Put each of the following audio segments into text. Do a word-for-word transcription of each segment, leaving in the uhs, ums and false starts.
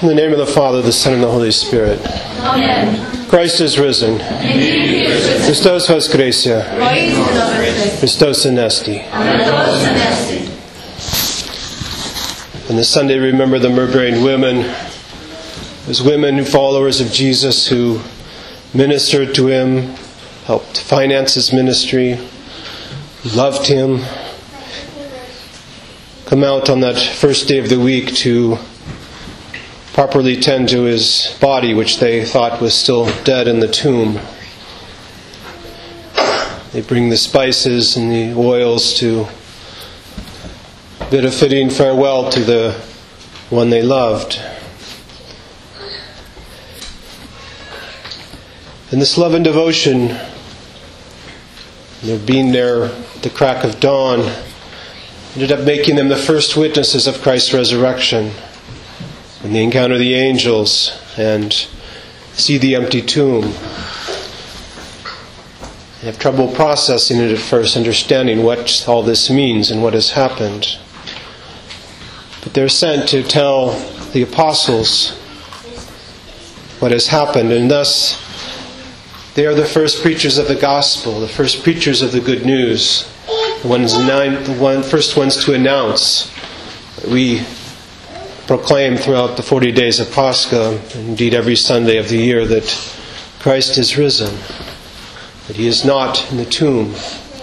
In the name of the Father, the Son, and the Holy Spirit. Amen. Christ is risen. Christos voskresia. Christos anesti. On this Sunday, remember the Myrbean women. Those women, followers of Jesus, who ministered to him, helped finance his ministry, loved him, come out on that first day of the week to properly tend to his body, which they thought was still dead in the tomb. They bring the spices and the oils to bid a fitting farewell to the one they loved. And this love and devotion, their being there at the crack of dawn, ended up making them the first witnesses of Christ's resurrection. When they encounter the angels and see the empty tomb, they have trouble processing it at first, understanding what all this means and what has happened. But they're sent to tell the apostles what has happened, and thus they are the first preachers of the gospel, the first preachers of the good news, the ones nine, the one, first ones to announce that we proclaim throughout the forty days of Pascha, indeed every Sunday of the year, that Christ is risen, that he is not in the tomb.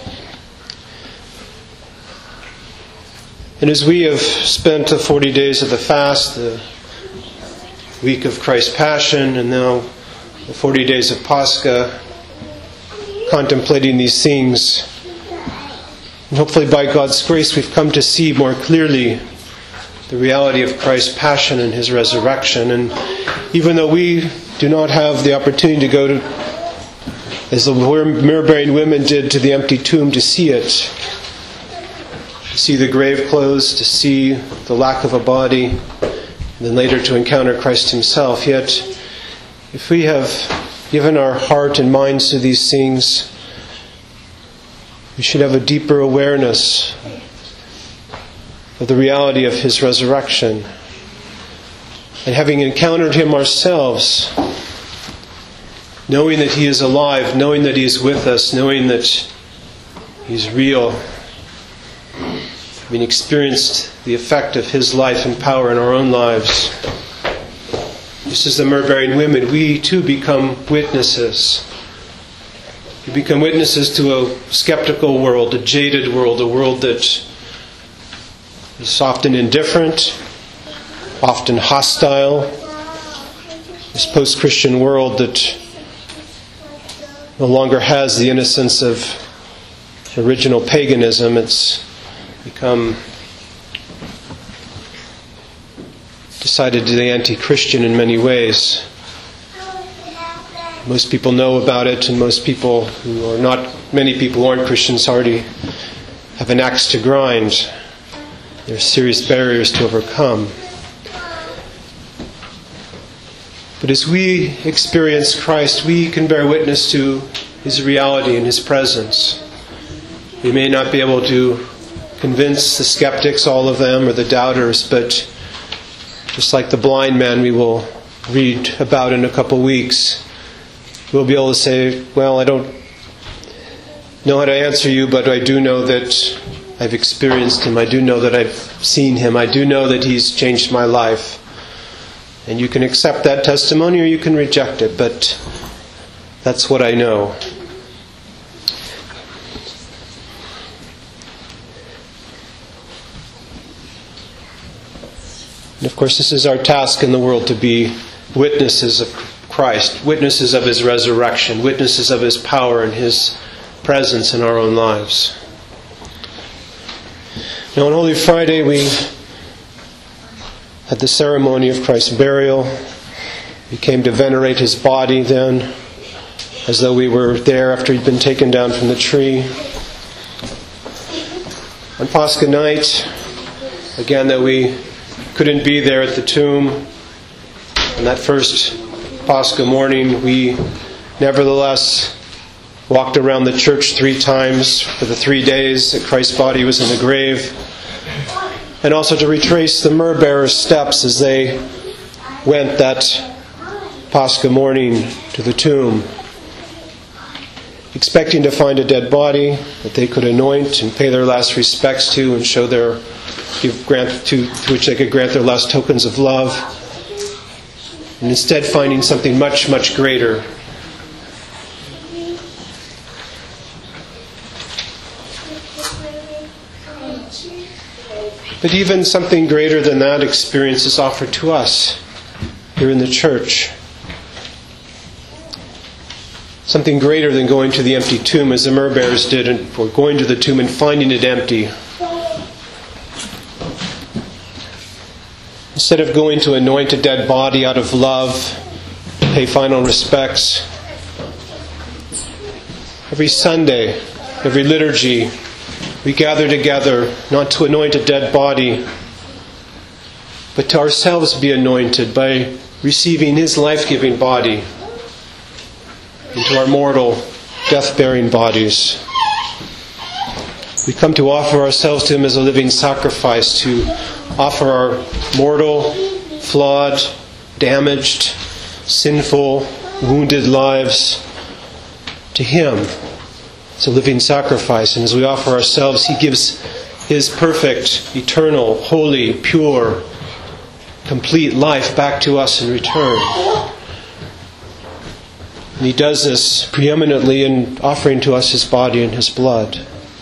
And as we have spent the forty days of the fast, the week of Christ's Passion, and now the forty days of Pascha, contemplating these things, and hopefully by God's grace we've come to see more clearly the reality of Christ's passion and his resurrection. And even though we do not have the opportunity to go to, as the Myrbean women did, to the empty tomb to see it, to see the grave closed, to see the lack of a body, and then later to encounter Christ himself, yet if we have given our heart and minds to these things, we should have a deeper awareness of the reality of his resurrection. And having encountered him ourselves, knowing that he is alive, knowing that he is with us, knowing that he's real, having experienced the effect of his life and power in our own lives, just as the Myrbean women, we too become witnesses. We become witnesses to a skeptical world, a jaded world, a world that is often indifferent, often hostile. This post-Christian world that no longer has the innocence of original paganism. It's become decidedly anti-Christian in many ways. Most people know about it, and most people who are not, many people who aren't Christians already have an axe to grind. There are serious barriers to overcome. But as we experience Christ, we can bear witness to his reality and his presence. We may not be able to convince the skeptics, all of them, or the doubters, but just like the blind man we will read about in a couple weeks, we'll be able to say, well, I don't know how to answer you, but I do know that I've experienced him. I do know that I've seen him. I do know that he's changed my life. And you can accept that testimony or you can reject it, but that's what I know. And of course, this is our task in the world, to be witnesses of Christ, witnesses of his resurrection, witnesses of his power and his presence in our own lives. Now on Holy Friday we had the ceremony of Christ's burial. We came to venerate his body then, as though we were there after he'd been taken down from the tree. On Pascha night, again, that we couldn't be there at the tomb, on that first Pascha morning, we nevertheless walked around the church three times for the three days that Christ's body was in the grave, and also to retrace the myrrh bearers' steps as they went that Pascha morning to the tomb, expecting to find a dead body that they could anoint and pay their last respects to and show their give grant to, to which they could grant their last tokens of love, and instead finding something much, much greater. But even something greater than that experience is offered to us here in the church. Something greater than going to the empty tomb as the myrrh bearers did, and, or going to the tomb and finding it empty. Instead of going to anoint a dead body out of love, pay final respects, every Sunday, every liturgy, we gather together not to anoint a dead body, but to ourselves be anointed by receiving His life-giving body into our mortal, death-bearing bodies. We come to offer ourselves to Him as a living sacrifice, to offer our mortal, flawed, damaged, sinful, wounded lives to Him. It's a living sacrifice, and as we offer ourselves, He gives His perfect, eternal, holy, pure, complete life back to us in return. And He does this preeminently in offering to us His body and His blood.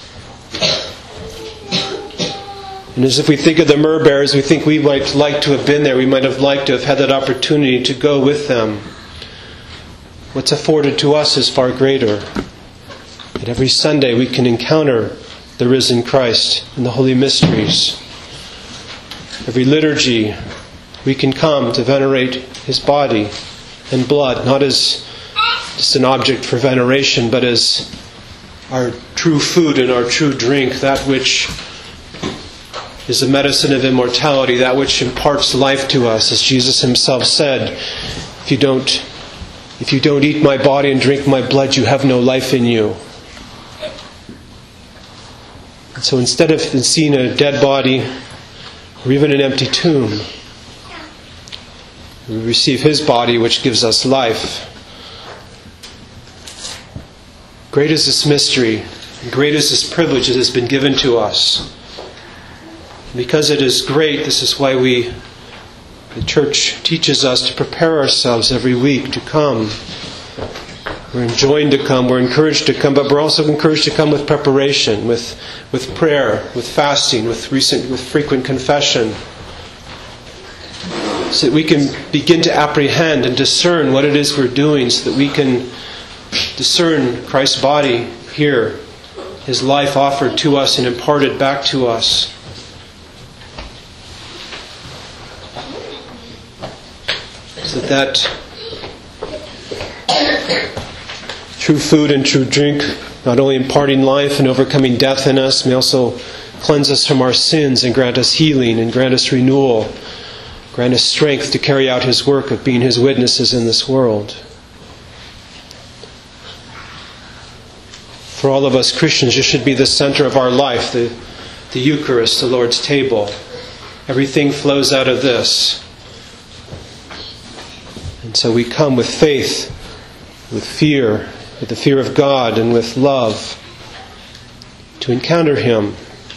And as if we think of the myrrh bearers, we think we might like to have been there. We might have liked to have had that opportunity to go with them. What's afforded to us is far greater. And every Sunday we can encounter the risen Christ in the holy mysteries. Every liturgy we can come to venerate His body and blood, not as just an object for veneration, but as our true food and our true drink, that which is the medicine of immortality, that which imparts life to us. As Jesus Himself said, if you don't, if you don't eat my body and drink my blood, you have no life in you. And so instead of seeing a dead body or even an empty tomb, we receive His body, which gives us life. Great is this mystery, and great is this privilege that has been given to us. Because it is great, this is why we, the Church teaches us to prepare ourselves every week to come. We're enjoined to come, we're encouraged to come, but we're also encouraged to come with preparation, with, with prayer, with fasting, with recent, with frequent confession, so that we can begin to apprehend and discern what it is we're doing, so that we can discern Christ's body here, His life offered to us and imparted back to us. So that true food and true drink, not only imparting life and overcoming death in us, may also cleanse us from our sins and grant us healing and grant us renewal, grant us strength to carry out His work of being His witnesses in this world. For all of us Christians, this should be the center of our life, the, the Eucharist, the Lord's table. Everything flows out of this. And so we come with faith, with fear, with the fear of God, and with love to encounter Him.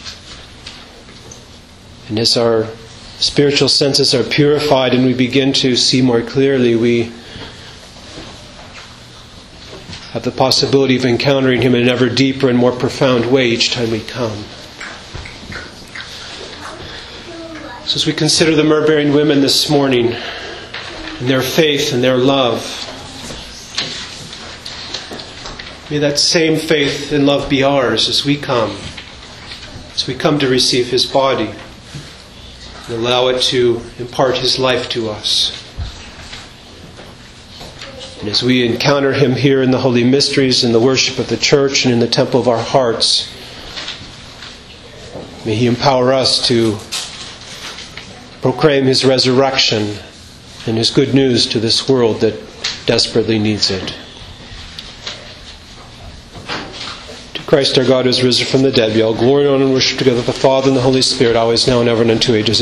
And as our spiritual senses are purified and we begin to see more clearly, we have the possibility of encountering Him in an ever deeper and more profound way each time we come. So as we consider the myrrh-bearing women this morning, and their faith and their love, may that same faith and love be ours as we come, as we come to receive His body and allow it to impart His life to us. And as we encounter Him here in the holy mysteries, in the worship of the church, and in the temple of our hearts, may He empower us to proclaim His resurrection and His good news to this world that desperately needs it. To Christ our God, who is risen from the dead, be all glory, honor, and worship together with the Father and the Holy Spirit, always, now, and ever, and unto ages.